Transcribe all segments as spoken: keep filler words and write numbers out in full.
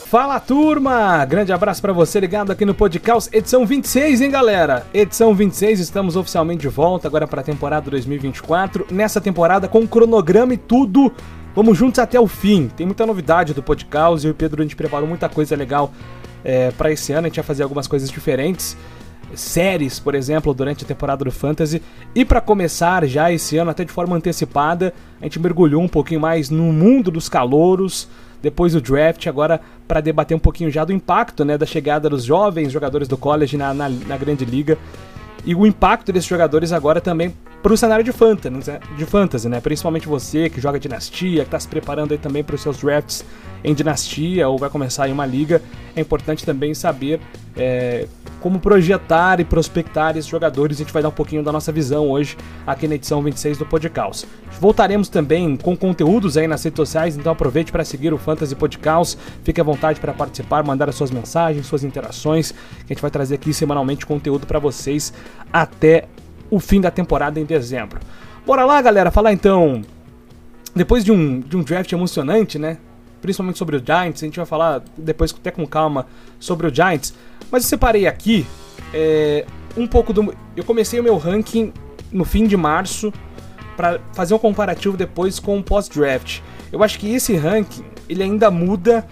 Fala, turma! Grande abraço pra você ligado aqui no Podcast, edição vinte e seis, hein, galera? Edição vinte e seis, estamos oficialmente de volta agora pra temporada dois mil e vinte e quatro. Nessa temporada com cronograma e tudo, vamos juntos até o fim. Tem muita novidade do Podcast, eu e o Pedro, a gente preparou muita coisa legal é, pra esse ano. A gente vai fazer algumas coisas diferentes, séries, por exemplo, durante a temporada do Fantasy. E pra começar já esse ano, até de forma antecipada, a gente mergulhou um pouquinho mais no mundo dos calouros, depois do draft, agora para debater um pouquinho já do impacto, né, da chegada dos jovens jogadores do college na, na, na grande liga, e o impacto desses jogadores agora também para o cenário de fantasy, de fantasy, né, principalmente você que joga Dinastia, que está se preparando aí também para os seus drafts em Dinastia ou vai começar em uma liga. É importante também saber é, como projetar e prospectar esses jogadores. A gente vai dar um pouquinho da nossa visão hoje aqui na edição vinte e seis do Podcast. Voltaremos também com conteúdos aí nas redes sociais, então aproveite para seguir o Fantasy Podcast, fique à vontade para participar, mandar as suas mensagens, suas interações, que a gente vai trazer aqui semanalmente conteúdo para vocês até o fim da temporada em dezembro. Bora lá, galera, falar então, depois de um, de um draft emocionante, né, principalmente sobre o Giants, a gente vai falar depois até com calma sobre o Giants, mas eu separei aqui é, um pouco do... Eu comecei o meu ranking no fim de março para fazer um comparativo depois com o pós-draft. Eu acho que esse ranking, ele ainda muda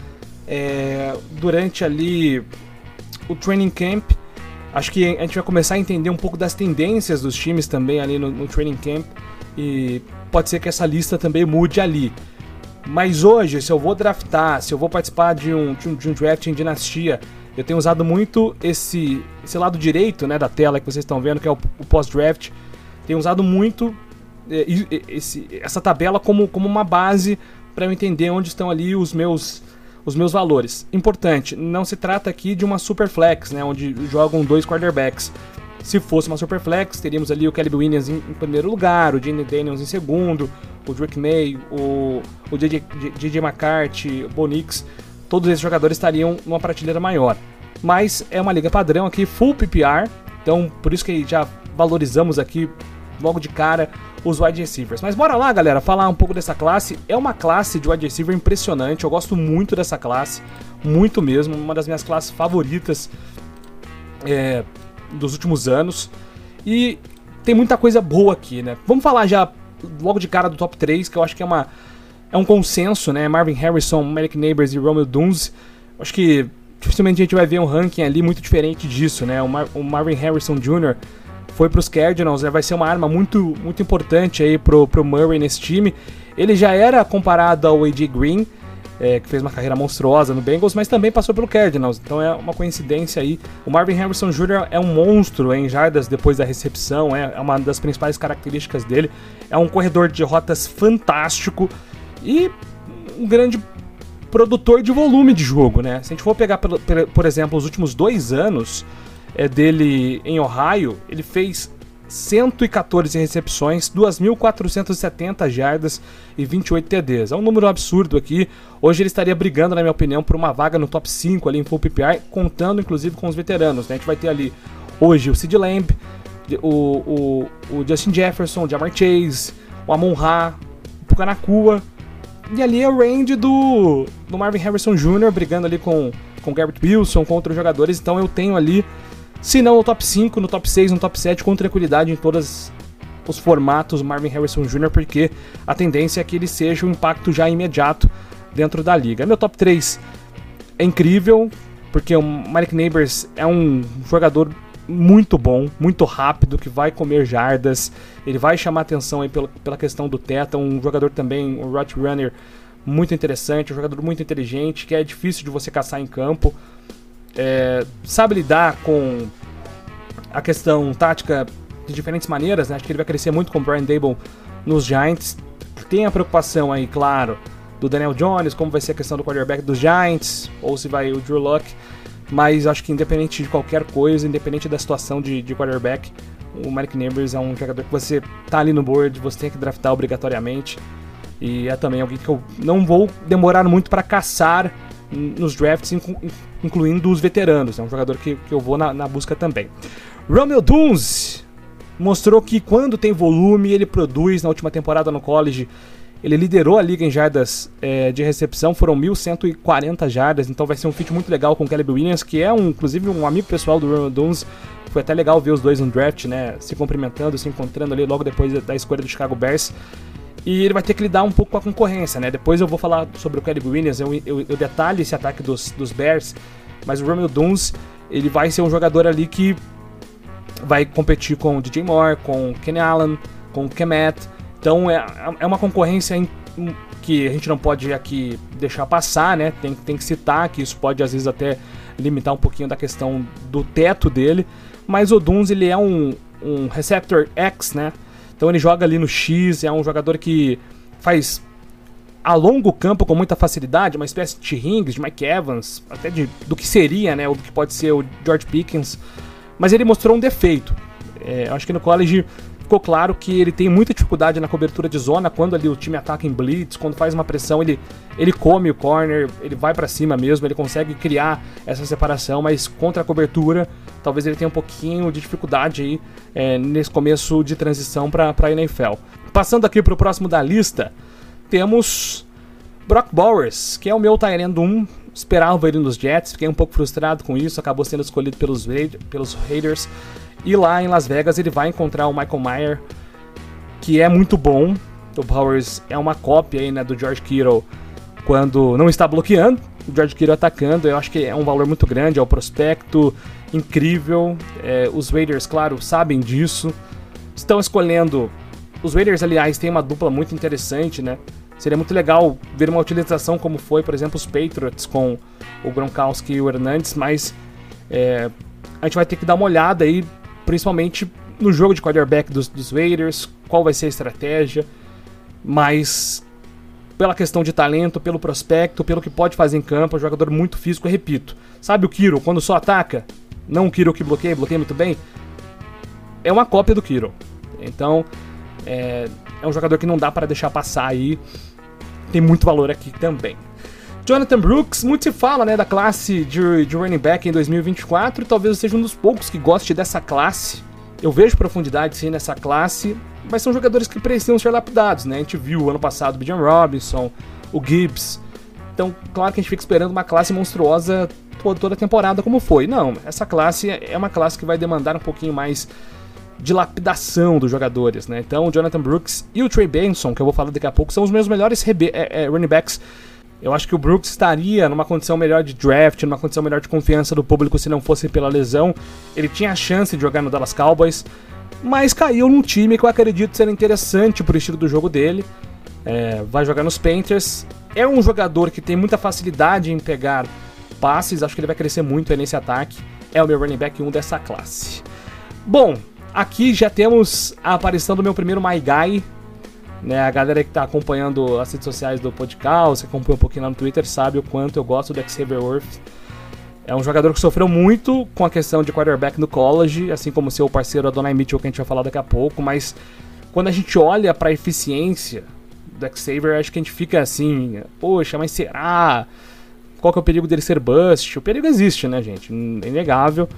é, durante ali o training camp. Acho que a gente vai começar a entender um pouco das tendências dos times também ali no, no training camp, e pode ser que essa lista também mude ali. Mas hoje, se eu vou draftar, se eu vou participar de um, de um, de um draft em Dinastia, eu tenho usado muito esse, esse lado direito, né, da tela que vocês estão vendo, que é o, o pós-draft. Tenho usado muito é, esse, essa tabela como, como uma base para eu entender onde estão ali os meus, os meus valores. Importante, não se trata aqui de uma super flex, né, onde jogam dois quarterbacks. Se fosse uma super flex, teríamos ali o Caleb Williams em, em primeiro lugar, o Jayden Daniels em segundo, o Drake May, o, o J J McCarthy, o Bo Nix, todos esses jogadores estariam numa prateleira maior. Mas é uma liga padrão aqui, full P P R, então por isso que já valorizamos aqui logo de cara os wide receivers. Mas bora lá, galera, falar um pouco dessa classe. É uma classe de wide receiver impressionante, eu gosto muito dessa classe, muito mesmo, uma das minhas classes favoritas é, dos últimos anos. E tem muita coisa boa aqui, né? Vamos falar já logo de cara do top três, que eu acho que é, uma, é um consenso, né? Marvin Harrison, Malik Nabers e Romeo Doubs. Acho que dificilmente a gente vai ver um ranking ali muito diferente disso, né? O, Mar o Marvin Harrison Júnior foi para os Cardinals, né? Vai ser uma arma muito, muito importante aí pro, pro Murray nesse time. Ele já era comparado ao A J Green, é, que fez uma carreira monstruosa no Bengals, mas também passou pelo Cardinals, então é uma coincidência aí. O Marvin Harrison Júnior é um monstro em jardas depois da recepção, é, é uma das principais características dele. É um corredor de rotas fantástico e um grande produtor de volume de jogo, né? Se a gente for pegar, por, por exemplo, os últimos dois anos é, dele em Ohio, ele fez cento e quatorze recepções, duas mil quatrocentas e setenta jardas e vinte e oito T Ds. É um número absurdo aqui. Hoje ele estaria brigando, na minha opinião, por uma vaga no top cinco ali em full P P R, contando inclusive com os veteranos, né? A gente vai ter ali hoje o Sid Lamb, o, o, o Justin Jefferson, o Ja'Marr Chase, o Amon-Ra, o Pucanacua, e ali é o range do, do Marvin Harrison Júnior brigando ali com com Garrett Wilson, com outros jogadores. Então eu tenho ali, se não no top cinco, no top seis, no top sete, com tranquilidade em todos os formatos Marvin Harrison Júnior, porque a tendência é que ele seja um impacto já imediato dentro da liga. Meu top três é incrível, porque o Malik Nabers é um jogador muito bom, muito rápido, que vai comer jardas, ele vai chamar atenção aí pela, pela questão do teto. Um jogador também, um route runner muito interessante, um jogador muito inteligente, que é difícil de você caçar em campo. É, sabe lidar com a questão tática de diferentes maneiras, né? Acho que ele vai crescer muito com o Brian Daboll nos Giants. Tem a preocupação aí, claro, do Daniel Jones, como vai ser a questão do quarterback dos Giants, ou se vai o Drew Lock, mas acho que independente de qualquer coisa, independente da situação de, de quarterback, o Malik Nabers é um jogador que você tá ali no board, você tem que draftar obrigatoriamente, e é também alguém que eu não vou demorar muito para caçar nos drafts, incluindo os veteranos. É um jogador que, que eu vou na, na busca também. Romeo Doubs mostrou que quando tem volume, ele produz. Na última temporada no college, Ele liderou a liga em jardas é, de recepção, foram mil cento e quarenta jardas, então vai ser um feat muito legal com o Caleb Williams, que é um, inclusive um amigo pessoal do Romeo Doubs. Foi até legal ver os dois no draft, né, se cumprimentando, se encontrando ali logo depois da escolha do Chicago Bears. E ele vai ter que lidar um pouco com a concorrência, né? Depois eu vou falar sobre o Caleb Williams, eu, eu, eu detalho esse ataque dos, dos Bears, mas o Romeo Doubs, ele vai ser um jogador ali que vai competir com o D J Moore, com o Kenny Allen, com o Kemet. Então é, é uma concorrência em, que a gente não pode aqui deixar passar, né? Tem, tem que citar que isso pode às vezes até limitar um pouquinho da questão do teto dele. Mas o Doubs, ele é um, um receptor X, né? Então ele joga ali no X, é um jogador que faz alonga o campo com muita facilidade, uma espécie de Rings, de Mike Evans, até de, do que seria, né? O que pode ser o George Pickens. Mas ele mostrou um defeito. É, eu acho que no college ficou claro que ele tem muita dificuldade na cobertura de zona, quando ali o time ataca em blitz, quando faz uma pressão, ele, ele come o corner, ele vai pra cima mesmo, ele consegue criar essa separação, mas contra a cobertura, talvez ele tenha um pouquinho de dificuldade aí é, nesse começo de transição pra, pra N F L. Passando aqui pro próximo da lista, temos Brock Bowers, que é o meu tight end um, esperava ele nos Jets, fiquei um pouco frustrado com isso, acabou sendo escolhido pelos, pelos Raiders. E lá em Las Vegas ele vai encontrar o Michael Mayer, que é muito bom. O Bowers é uma cópia aí, né, do George Kittle quando não está bloqueando, o George Kittle atacando. Eu acho que é um valor muito grande, é um prospecto incrível. É, os Raiders, claro, sabem disso. Estão escolhendo... Os Raiders, aliás, têm uma dupla muito interessante, né? Seria muito legal ver uma utilização como foi, por exemplo, os Patriots com o Gronkowski e o Hernandez, mas é, a gente vai ter que dar uma olhada aí, principalmente no jogo de quarterback dos, dos Raiders, qual vai ser a estratégia, mas pela questão de talento, pelo prospecto, pelo que pode fazer em campo, é um jogador muito físico, eu repito. Sabe o Kittle, quando só ataca? Não o Kittle que bloqueia, bloqueia muito bem? É uma cópia do Kittle. Então, é, é um jogador que não dá para deixar passar aí, tem muito valor aqui também. Jonathan Brooks, muito se fala, né, da classe de, de running back em dois mil e vinte e quatro, e talvez eu seja um dos poucos que goste dessa classe. Eu vejo profundidade sim nessa classe, mas são jogadores que precisam ser lapidados, né? A gente viu ano passado o Bijan Robinson, o Gibbs. Então, claro que a gente fica esperando uma classe monstruosa toda, toda a temporada como foi. Não, essa classe é uma classe que vai demandar um pouquinho mais de lapidação dos jogadores, né? Então, o Jonathan Brooks e o Trey Benson, que eu vou falar daqui a pouco, são os meus melhores rebe- é, é, running backs. Eu acho que o Brooks estaria numa condição melhor de draft, numa condição melhor de confiança do público se não fosse pela lesão. Ele tinha a chance de jogar no Dallas Cowboys, mas caiu num time que eu acredito ser interessante pro estilo do jogo dele. É, vai jogar nos Panthers. É um jogador que tem muita facilidade em pegar passes, acho que ele vai crescer muito aí nesse ataque. É o meu running back um dessa classe. Bom, aqui já temos a aparição do meu primeiro My Guy. Né, a galera que está acompanhando as redes sociais do podcast, que acompanha um pouquinho lá no Twitter, sabe o quanto eu gosto do Xavier Worth. É um jogador que sofreu muito com a questão de quarterback no college, assim como seu parceiro Adonai Mitchell, que a gente vai falar daqui a pouco, mas quando a gente olha para a eficiência do Xavier, acho que a gente fica assim, poxa, mas será? Qual que é o perigo dele ser bust? O perigo existe, né, gente? É inegável.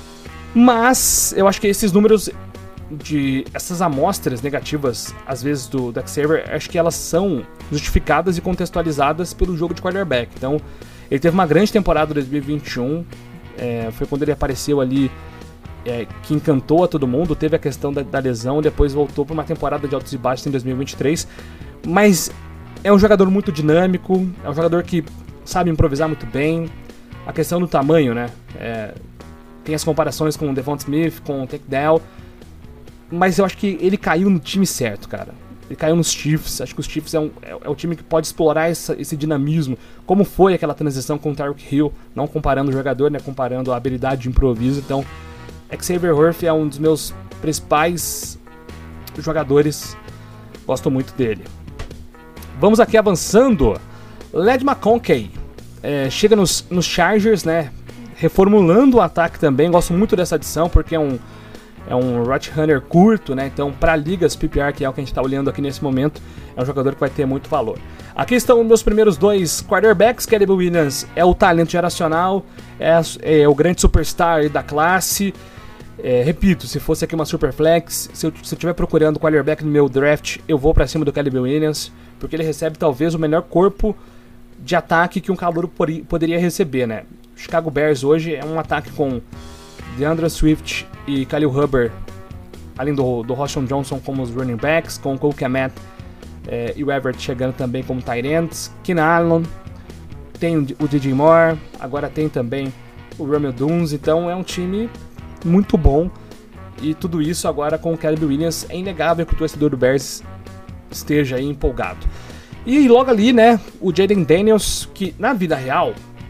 Mas eu acho que esses números... de essas amostras negativas, às vezes, do, do Xavier, acho que elas são justificadas e contextualizadas pelo jogo de quarterback. Então, ele teve uma grande temporada em dois mil e vinte e um, é, foi quando ele apareceu ali, é, que encantou a todo mundo, teve a questão da, da lesão, depois voltou para uma temporada de altos e baixos em dois mil e vinte e três, mas é um jogador muito dinâmico, é um jogador que sabe improvisar muito bem. A questão do tamanho, né, é, tem as comparações com o Devonta Smith, com o Tank Dell, mas eu acho que ele caiu no time certo, cara. Ele caiu nos Chiefs. Acho que os Chiefs é, um, é, é o time que pode explorar essa, esse dinamismo. Como foi aquela transição com o Tyreek Hill. Não comparando o jogador, né? Comparando a habilidade de improviso. Então, Xavier Worth é um dos meus principais jogadores. Gosto muito dele. Vamos aqui avançando. Ladd McConkey. É, chega nos, nos Chargers, né? Reformulando o ataque também. Gosto muito dessa adição porque é um... É um route runner curto, né? Então, para ligas P P R, que é o que a gente está olhando aqui nesse momento, é um jogador que vai ter muito valor. Aqui estão os meus primeiros dois quarterbacks. Caleb Williams é o talento geracional, é, é o grande superstar da classe. É, repito, se fosse aqui uma Superflex, se eu estiver procurando quarterback no meu draft, eu vou pra cima do Caleb Williams, porque ele recebe talvez o melhor corpo de ataque que um calouro poderia receber, né? O Chicago Bears hoje é um ataque com DeAndre Swift e Khalil Hubbard, além do, do Roschon Johnson como os running backs, com o Cole Kmet é, e o Everett chegando também como tight ends, Keenan Allen, tem o D J Moore, agora tem também o Romeo Doubs, então é um time muito bom, e tudo isso agora com o Caleb Williams. É inegável que o torcedor do Bears esteja aí empolgado. E logo ali, né, o Jaden Daniels, que na vida real,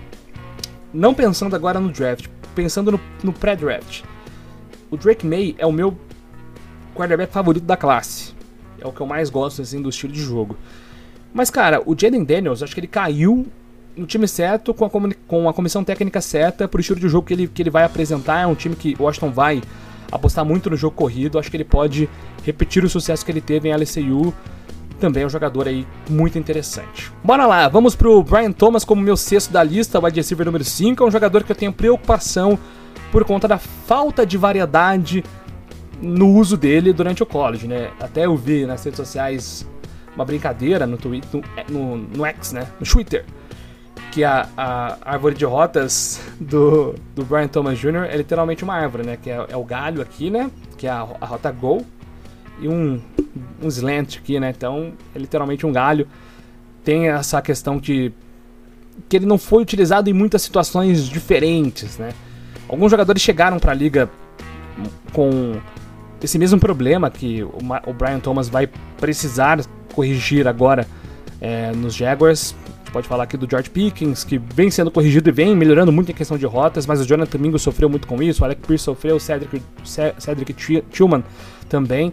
não pensando agora no draft, pensando no, no pré-draft, o Drake May é o meu quarterback favorito da classe, é o que eu mais gosto assim do estilo de jogo. Mas cara, o Jaden Daniels, acho que ele caiu no time certo, com a, com a comissão técnica certa, pro estilo de jogo que ele, que ele vai apresentar. É um time que o Washington vai apostar muito no jogo corrido. Acho que ele pode repetir o sucesso que ele teve em L S U. Também é um jogador aí muito interessante. Bora lá, vamos pro Brian Thomas como meu sexto da lista, o wide receiver número cinco. É um jogador que eu tenho preocupação por conta da falta de variedade no uso dele durante o college, né? Até eu vi nas redes sociais uma brincadeira no Twitter, no, no, no X, né? No Twitter, que a, a árvore de rotas do, do Brian Thomas Júnior é literalmente uma árvore, né? Que é, é o galho aqui, né? Que é a, a rota Go. E um, um slant aqui, né? Então, é literalmente um galho. Tem essa questão de que ele não foi utilizado em muitas situações diferentes, né? Alguns jogadores chegaram para a liga com esse mesmo problema que o, o Brian Thomas vai precisar corrigir agora é, nos Jaguars. Pode falar aqui do George Pickens, que vem sendo corrigido e vem melhorando muito em questão de rotas, mas o Jonathan Mingo sofreu muito com isso, o Alec Pierce sofreu, o Cedric, Cedric Tillman também.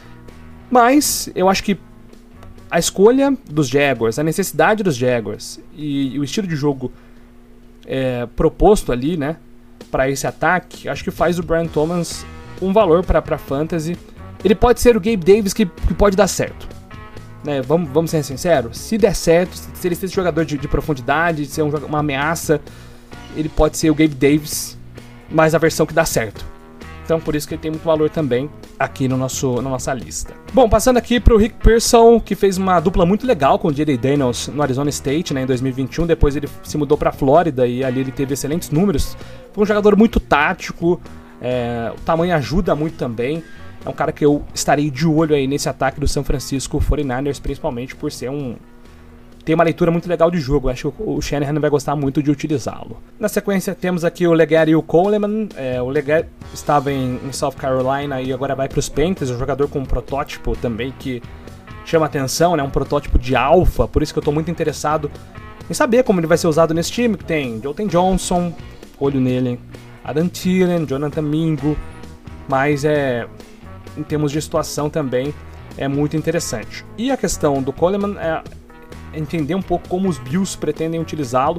Mas eu acho que a escolha dos Jaguars, a necessidade dos Jaguars e, e o estilo de jogo é, proposto ali, né, para esse ataque, acho que faz o Brian Thomas um valor para a fantasy. Ele pode ser o Gabe Davis que, que pode dar certo. Né, vamos, vamos ser sinceros, se der certo, se ele ser esse jogador de, de profundidade, ser um, uma ameaça, ele pode ser o Gabe Davis, mas a versão que dá certo. Então por isso que ele tem muito valor também aqui no nosso, na nossa lista. Bom, passando aqui pro Rick Pearson, que fez uma dupla muito legal com o Jaden Daniels no Arizona State, né, em dois mil e vinte e um, depois ele se mudou pra Flórida e ali ele teve excelentes números. Foi um jogador muito tático, é, o tamanho ajuda muito também. É um cara que eu estarei de olho aí nesse ataque do San Francisco forty-niners, principalmente por ser um... tem uma leitura muito legal de jogo. Eu acho que o Shanahan vai gostar muito de utilizá-lo. Na sequência temos aqui o Leggett e o Coleman. É, o Leggett estava em, em South Carolina e agora vai para os Panthers. Um jogador com um protótipo também que chama atenção, né? Um protótipo de alfa. Por isso que eu estou muito interessado em saber como ele vai ser usado nesse time. Que tem Jolton Johnson, olho nele, Adam Thielen, Jonathan Mingo. Mas é... em termos de situação também é muito interessante. E a questão do Coleman é entender um pouco como os Bills pretendem utilizá-lo,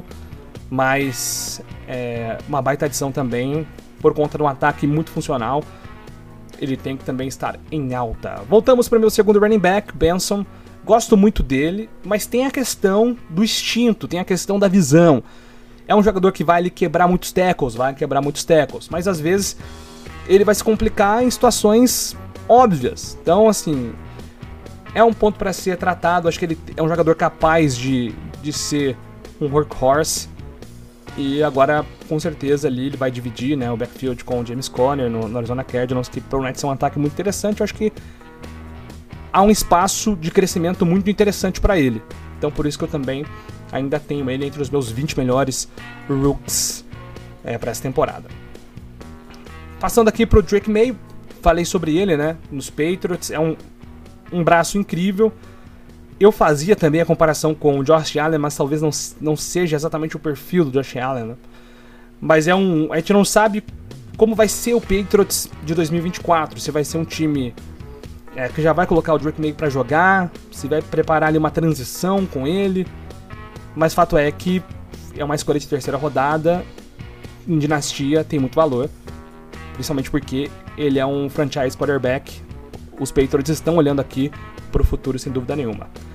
mas é uma baita adição também por conta de um ataque muito funcional. Ele tem que também estar em alta. Voltamos para o meu segundo running back, Benson. Gosto muito dele, mas tem a questão do instinto, tem a questão da visão. É um jogador que vai ali quebrar muitos tackles, vai quebrar muitos tackles, mas às vezes ele vai se complicar em situações óbvias. Então, assim, é um ponto para ser tratado. Acho que ele é um jogador capaz de, de ser um workhorse. E agora, com certeza, ali ele vai dividir, né, o backfield com o James Conner no, no Arizona Cardinals, que promete ser um ataque muito interessante. Eu acho que há um espaço de crescimento muito interessante para ele. Então, por isso que eu também ainda tenho ele entre os meus vinte melhores rookies é, para essa temporada. Passando aqui para o Drake May, falei sobre ele, né, nos Patriots. É um, um braço incrível. Eu fazia também a comparação com o Josh Allen, mas talvez não, não seja exatamente o perfil do Josh Allen, né? Mas é um, a gente não sabe como vai ser o Patriots de dois mil e vinte e quatro. Se vai ser um time é, que já vai colocar o Drake May para jogar, se vai preparar ali uma transição com ele. Mas fato é que é uma escolha de terceira rodada. Em dinastia tem muito valor, principalmente porque ele é um franchise quarterback. Os Patriots estão olhando aqui para o futuro sem dúvida nenhuma.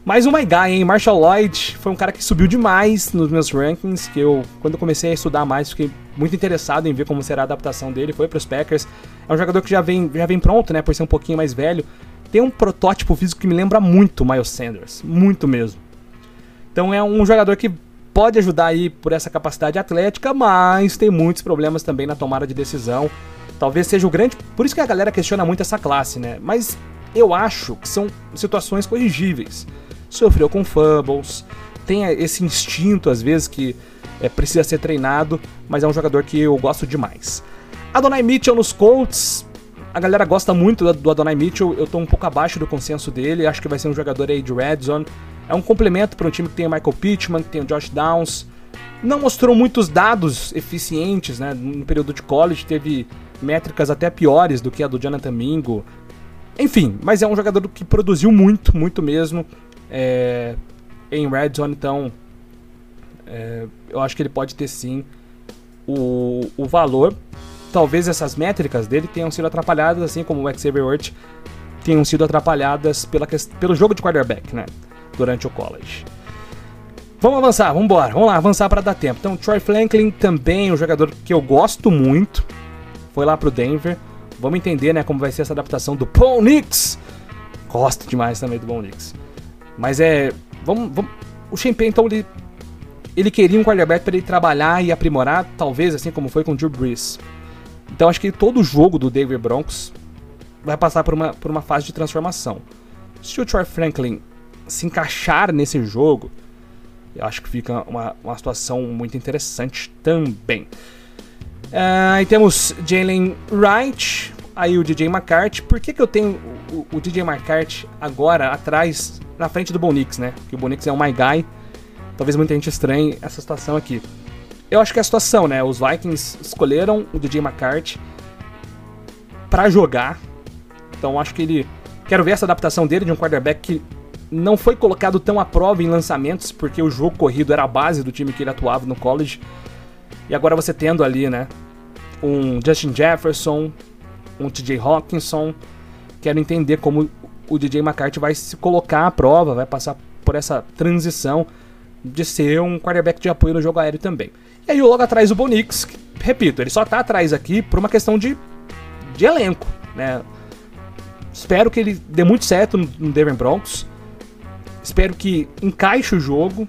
Mais um My Guy, hein? Marshall Lloyd foi um cara que subiu demais nos meus rankings, que eu, quando eu comecei a estudar mais, fiquei muito interessado em ver como será a adaptação dele, foi pros Packers. É um jogador que já vem, já vem pronto, né, por ser um pouquinho mais velho. Tem um protótipo físico que me lembra muito Miles Sanders, muito mesmo. Então é um jogador que pode ajudar aí por essa capacidade atlética, mas tem muitos problemas também na tomada de decisão. Talvez seja o grande... Por isso que a galera questiona muito essa classe, né? Mas eu acho que são situações corrigíveis. Sofreu com fumbles, tem esse instinto às vezes que é, precisa ser treinado, mas é um jogador que eu gosto demais. Adonai Mitchell nos Colts, a galera gosta muito do Adonai Mitchell, eu tô um pouco abaixo do consenso dele, acho que vai ser um jogador aí de red zone, é um complemento para um time que tem o Michael Pittman, que tem o Josh Downs, não mostrou muitos dados eficientes, né, no período de college, teve métricas até piores do que a do Jonathan Mingo, enfim, mas é um jogador que produziu muito, muito mesmo, É, em red zone, então é, eu acho que ele pode ter sim o, o valor. Talvez essas métricas dele tenham sido atrapalhadas, assim como o Xavier Worth tenham sido atrapalhadas pela, pelo jogo de quarterback, né, durante o college. Vamos avançar, vamos embora, vamos lá, avançar para dar tempo. Então, Troy Franklin também, um jogador que eu gosto muito, foi lá pro Denver. Vamos entender, né, como vai ser essa adaptação do Bo Nix. Gosto demais também do Bo Nix. Mas é... Vamos, vamos, o Shane Payton, ele, ele queria um quarterback para ele trabalhar e aprimorar, talvez assim como foi com o Drew Brees. Então acho que todo o jogo do Denver Broncos vai passar por uma, por uma fase de transformação. Se o Troy Franklin se encaixar nesse jogo, eu acho que fica uma, uma situação muito interessante também. Uh, aí temos Jalen Wright, aí o D J McCarthy. Por que que eu tenho o, o D J McCarthy agora atrás, na frente do Bo Nix, né? Porque o Bo Nix é um my guy. Talvez muita gente estranhe essa situação aqui. Eu acho que é a situação, né? Os Vikings escolheram o D J McCarthy pra jogar. Então acho que ele... Quero ver essa adaptação dele de um quarterback que não foi colocado tão à prova em lançamentos, porque o jogo corrido era a base do time que ele atuava no college. E agora você tendo ali, né? Um Justin Jefferson, um T J Hawkinson. Quero entender como o D J McCarthy vai se colocar à prova, vai passar por essa transição de ser um quarterback de apoio no jogo aéreo também. E aí logo atrás o Bo Nix, que, repito, ele só tá atrás aqui por uma questão de, de elenco, né? Espero que ele dê muito certo no, no Denver Broncos. Espero que encaixe o jogo.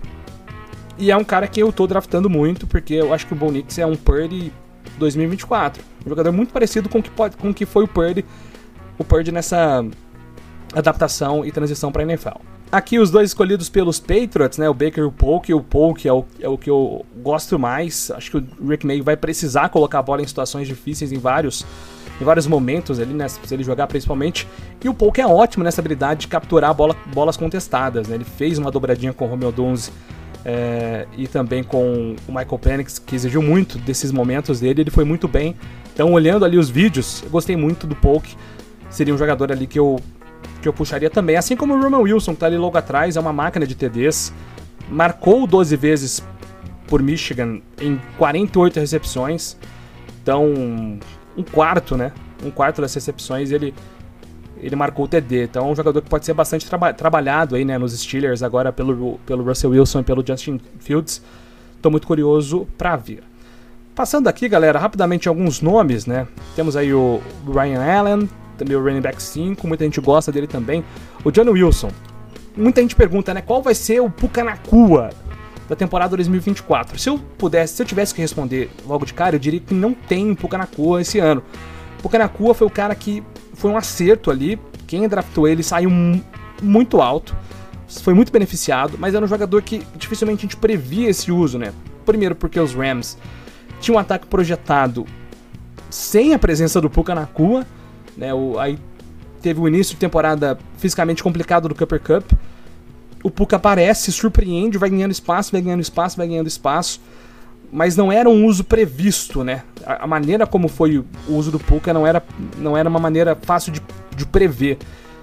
E é um cara que eu tô draftando muito, porque eu acho que o Bo Nix é um Purdy dois mil e vinte e quatro. Um jogador muito parecido com o que, pode, com o que foi o Purdy, o Purdy nessa adaptação e transição para a N F L. Aqui os dois escolhidos pelos Patriots, né, o Baker e o Polk. O Polk é o, é o que eu gosto mais. Acho que o Rick May vai precisar colocar a bola em situações difíceis em vários, em vários momentos, ali, né, se ele jogar principalmente. E o Polk é ótimo nessa habilidade de capturar bola, bolas contestadas, né. Ele fez uma dobradinha com o Romeo Doubs é, e também com o Michael Penix, que exigiu muito desses momentos dele. Ele foi muito bem. Então, olhando ali os vídeos, eu gostei muito do Polk. Seria um jogador ali que eu... que eu puxaria também, assim como o Roman Wilson, que tá ali logo atrás, é uma máquina de T Ds, marcou doze vezes por Michigan em quarenta e oito recepções, então um quarto, né, um quarto das recepções ele, ele marcou o T D, então é um jogador que pode ser bastante traba- trabalhado aí, né, nos Steelers agora pelo, pelo Russell Wilson e pelo Justin Fields. Tô muito curioso pra ver. Passando aqui, galera, rapidamente alguns nomes, né, temos aí o Ryan Allen, também o running back cinco, muita gente gosta dele também. O John Wilson, muita gente pergunta, né, qual vai ser o Puka Nacua da temporada dois mil e vinte e quatro? Se eu pudesse, se eu tivesse que responder logo de cara, eu diria que não tem Puka Nacua esse ano. Puka Nacua foi o cara que foi um acerto ali, quem draftou ele saiu muito alto, foi muito beneficiado, mas era um jogador que dificilmente a gente previa esse uso, né? Primeiro porque os Rams tinham um ataque projetado sem a presença do Puka Nacua, né, o, aí teve o início de temporada fisicamente complicado do Cooper Kupp. O Puka aparece, surpreende, vai ganhando espaço, vai ganhando espaço, vai ganhando espaço, mas não era um uso previsto, né? A, a maneira como foi o uso do Puka não era, não era uma maneira fácil de, de prever.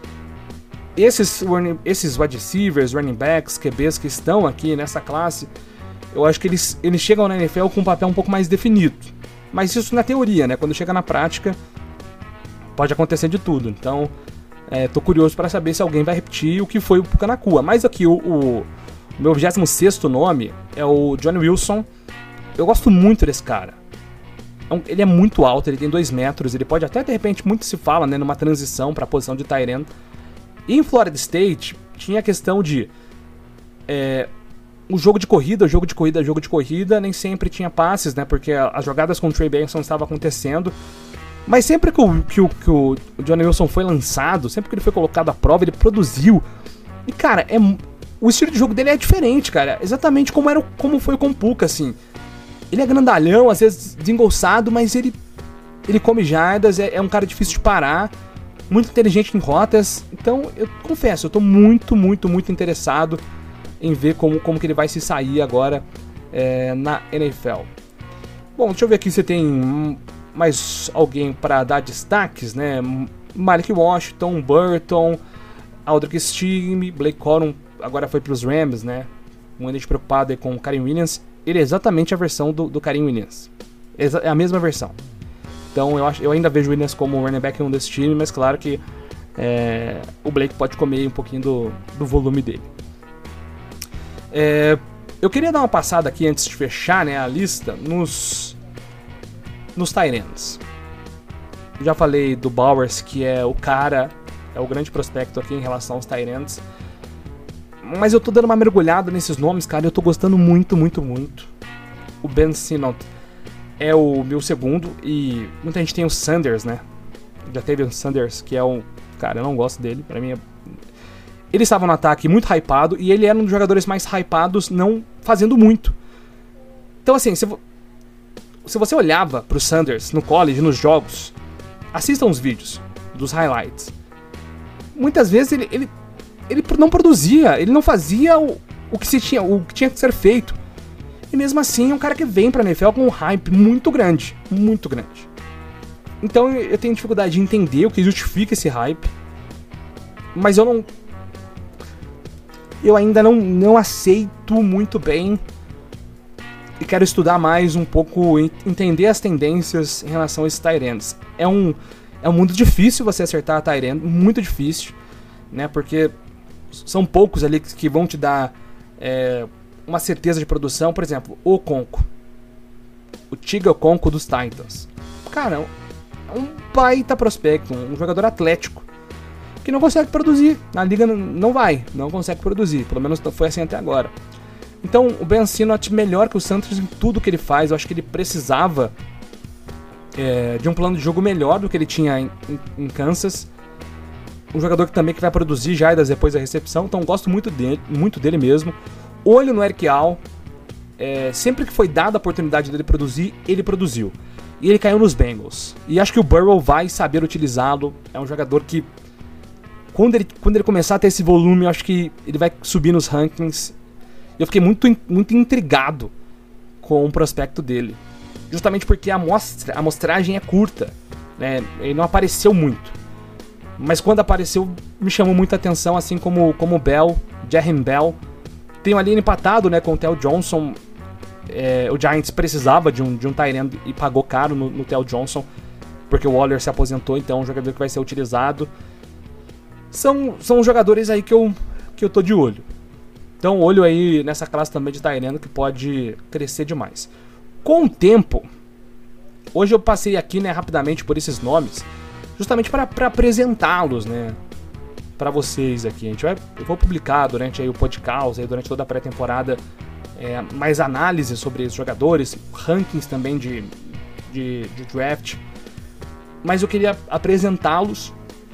Esses, esses wide receivers, running backs, Q Bs que estão aqui nessa classe, eu acho que eles, eles chegam na N F L com um papel um pouco mais definido. Mas isso na teoria, né? Quando chega na prática, pode acontecer de tudo. Então, É, tô curioso para saber se alguém vai repetir o que foi o Puka Nacua. Mas aqui o, o meu vigésimo sexto nome é o Johnny Wilson. Eu gosto muito desse cara. Ele é muito alto, ele tem dois metros, ele pode até, de repente, muito se fala, né, numa transição para a posição de tight end. E em Florida State, tinha a questão de é, o jogo de corrida, jogo de corrida, jogo de corrida, nem sempre tinha passes, né, porque as jogadas com o Trey Benson estavam acontecendo. Mas sempre que o, que, o, que o Johnny Wilson foi lançado, sempre que ele foi colocado à prova, ele produziu. E, cara, é, o estilo de jogo dele é diferente, cara. Exatamente como, era, como foi com o Puka, assim. Ele é grandalhão, às vezes desengolçado, mas ele, ele come jardas, é, é um cara difícil de parar, muito inteligente em rotas. Então, eu confesso, eu tô muito, muito, muito interessado em ver como, como que ele vai se sair agora é, na N F L. Bom, deixa eu ver aqui se tem mais alguém para dar destaques, né? Malik Washington, Burton, Aldrick Stidham, Blake Corum agora foi para os Rams, né? Um gente preocupado aí com o Kyren Williams. Ele é exatamente a versão do, do Kyren Williams. É a mesma versão. Então eu, acho, eu ainda vejo o Williams como running back em um desse time, mas claro que é, o Blake pode comer um pouquinho do, do volume dele. É, eu queria dar uma passada aqui antes de fechar, né, a lista nos, nos tight ends. Já falei do Bowers, que é o cara, é o grande prospecto aqui em relação aos tight ends. Mas eu tô dando uma mergulhada nesses nomes, cara, e eu tô gostando muito, muito, muito. O Ben Sinnott é o meu segundo, e muita gente tem o Sanders, né? Já teve o Sanders, que é um... Cara, eu não gosto dele, pra mim é... Ele estava no ataque muito hypado, e ele era um dos jogadores mais hypados, não fazendo muito. Então, assim, se, vo... se você olhava pro Sanders no college, nos jogos, assistam os vídeos dos highlights. Muitas vezes ele... ele Ele não produzia, ele não fazia o, o, que se tinha, o que tinha que ser feito. E mesmo assim, é um cara que vem pra N F L com um hype muito grande, muito grande. Então eu tenho dificuldade de entender o que justifica esse hype. Mas eu não... Eu ainda não, não aceito muito bem. E quero estudar mais um pouco, entender as tendências em relação a esses tight ends. É um, é um mundo difícil você acertar a tight end, muito difícil, né? Porque... são poucos ali que vão te dar é, uma certeza de produção. Por exemplo, o Okonkwo, o Tiga Okonkwo dos Titans. Cara, é um baita prospecto, um jogador atlético que não consegue produzir. Na liga não vai, não consegue produzir. Pelo menos foi assim até agora. Então o Ben Sinnott melhor que o Santos em tudo que ele faz. Eu acho que ele precisava é, de um plano de jogo melhor do que ele tinha em, em, em Kansas. Um jogador que também que vai produzir jardas depois da recepção, então gosto muito dele, muito dele mesmo. Olho no Eric All, é, sempre que foi dada a oportunidade dele produzir, ele produziu. E ele caiu nos Bengals. E acho que o Burrow vai saber utilizá-lo. É um jogador que, quando ele, quando ele começar a ter esse volume, eu acho que ele vai subir nos rankings. Eu fiquei muito, muito intrigado com o prospecto dele. Justamente porque a, amostra, a amostragem é curta, né? Ele não apareceu muito. Mas quando apareceu, me chamou muita atenção, assim como o Bell, Jaheim Bell. Tem uma linha empatado, né, com o Theo Johnson. É, o Giants precisava de um, de um tight end e pagou caro no, no Theo Johnson, porque o Waller se aposentou, então é um jogador que vai ser utilizado. São, são jogadores aí que eu, que eu tô de olho. Então, olho aí nessa classe também de tight end que pode crescer demais. Com o tempo, hoje eu passei aqui, né, rapidamente por esses nomes, justamente para apresentá-los, né, para vocês aqui. A gente vai, eu vou publicar durante aí o podcast, aí durante toda a pré-temporada, é, mais análise sobre esses jogadores, rankings também de, de, de draft. Mas eu queria apresentá-los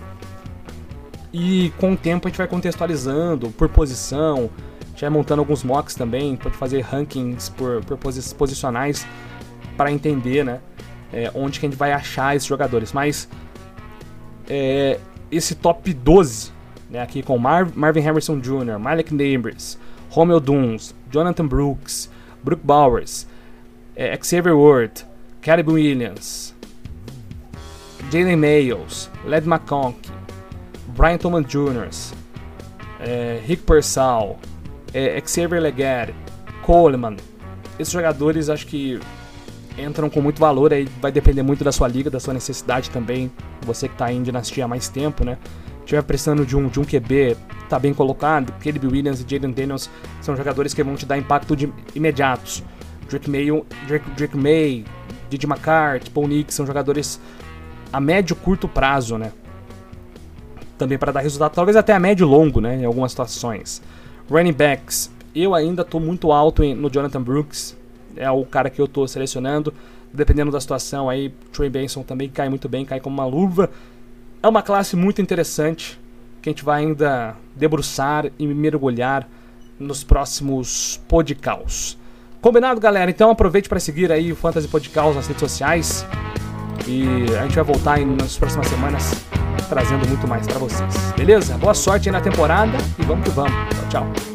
e com o tempo a gente vai contextualizando por posição, a gente vai montando alguns mocks também, pode fazer rankings por, por posi posicionais para entender, né, é, onde que a gente vai achar esses jogadores. Mas É, esse top doze, né, aqui com Mar Marvin Harrison Júnior, Malik Nabers, Romeo Dooms, Jonathan Brooks, Brook Bowers, é, Xavier Worth, Caleb Williams, Jalen Mayles, Led McConkey, Brian Thomas Júnior, é, Rick Pearsall, é, Xavier Legare, Coleman. Esses jogadores acho que entram com muito valor, aí vai depender muito da sua liga, da sua necessidade também, você que está em dinastia há mais tempo, né? estiver precisando de um, de um Q B, tá bem colocado, Caleb Williams e Jaden Daniels são jogadores que vão te dar impacto de, imediatos. Drake May, Drake, Drake May, D J McCarthy, Paul Nix são jogadores a médio curto prazo, né? Também para dar resultado, talvez até a médio e longo, né? Em algumas situações. Running backs, eu ainda tô muito alto em, no Jonathan Brooks, é o cara que eu tô selecionando. Dependendo da situação aí, Trey Benson também cai muito bem, cai como uma luva. É uma classe muito interessante que a gente vai ainda debruçar e mergulhar nos próximos podcasts. Combinado, galera? Então aproveite para seguir aí o Fantasy Podcasts nas redes sociais. E a gente vai voltar aí nas próximas semanas trazendo muito mais para vocês. Beleza? Boa sorte aí na temporada e vamos que vamos. Tchau, tchau.